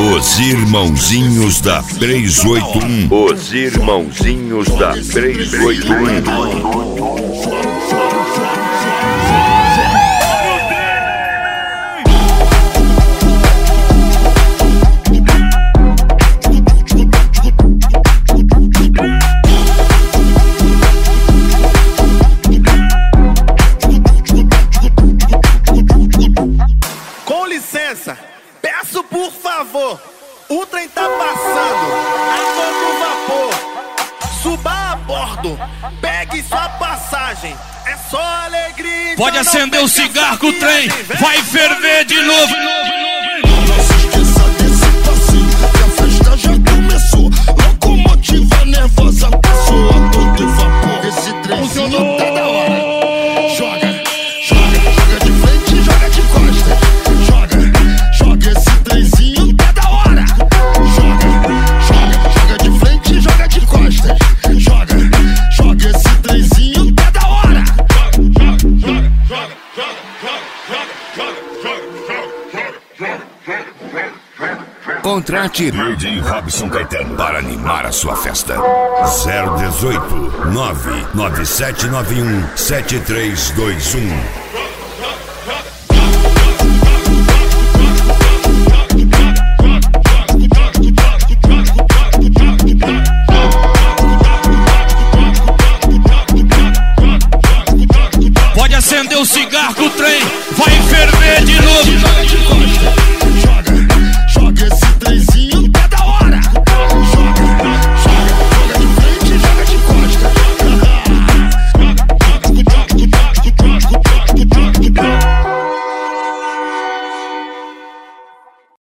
Os irmãozinhos da 381. Os irmãozinhos da 381. Com licença, peço por favor, o trem tá passando a todo vapor. Suba a bordo, pegue sua passagem, é só alegria. Pode acender o cigarro que o trem vai ferver de novo. Não se esqueça desse passinho, que a festa já começou. Locomotiva nervosa passou a todo vapor. Esse trenzinho tá da hora. Joga de frente, joga de costas. Joga esse trenzinho tá da hora. Joga de frente, joga de costas. Joga esse trenzinho tá da hora. Contrate DJ Robson Caetano para animar a sua festa. 018 99791 7321.